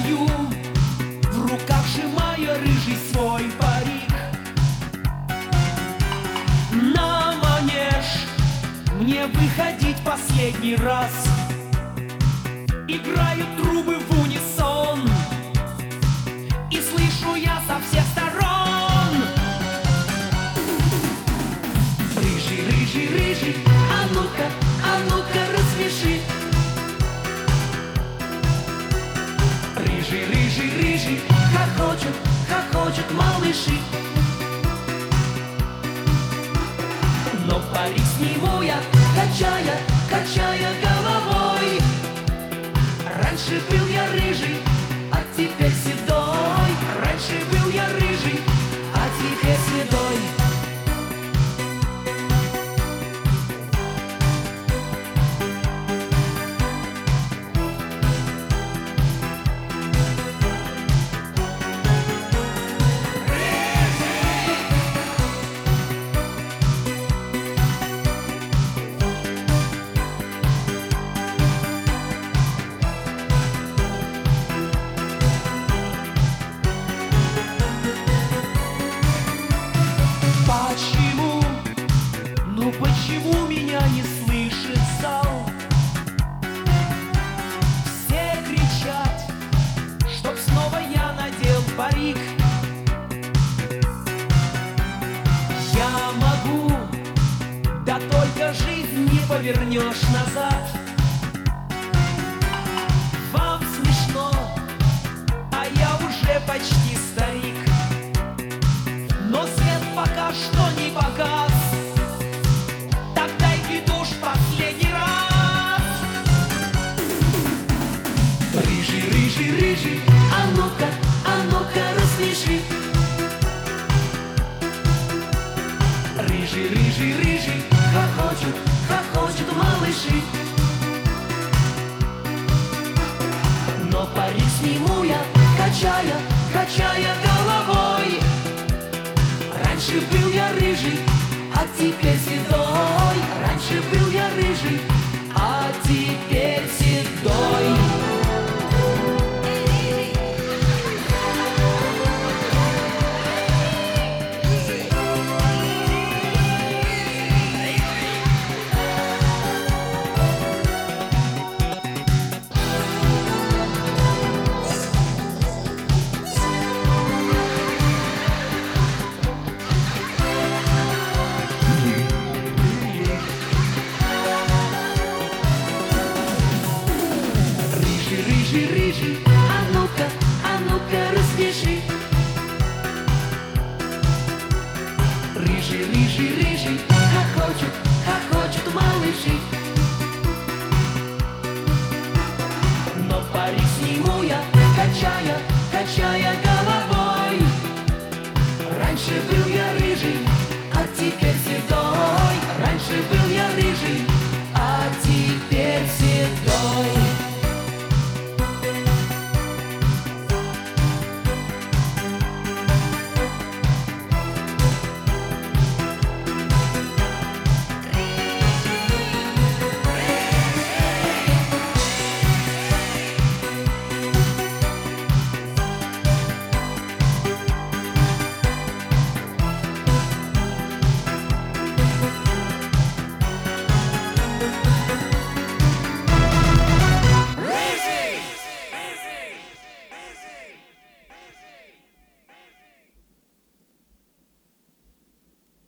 стою, в руках сжимая рыжий свой парик. На манеж мне выходить последний раз. Играют трубы в унисон, и слышу я со всех сторон: рыжий, рыжий, рыжий, а ну-ка, рассмеши. Рыжий, рыжий, рыжий, хохочут малыши. Но парик сниму я, качая головой. Раньше был я рыжий, а теперь седой. Раньше был я рыжий, а теперь седой. Почему меня не слышит зал? Все кричат, чтоб снова я надел парик. Я могу, да только жизнь не повернешь назад. Вам смешно, а я уже почти старик. Но свет пока что не погас. Рыжий, рыжий, а ну-ка, рассмеши. Рыжий, рыжий, рыжий, хохочут малыши. Но парик сниму я, качая головой. Раньше был я рыжий, а теперь седой. Раньше был я рыжий, а теперь седой. Рыжий, рыжий, а ну-ка, рассмеши. Рыжий, рыжий, рыжий, хохочут малыши. Но парик сниму я, качая головой. Раньше был я рыжий, а теперь седой. Раньше был я рыжий, а теперь седой.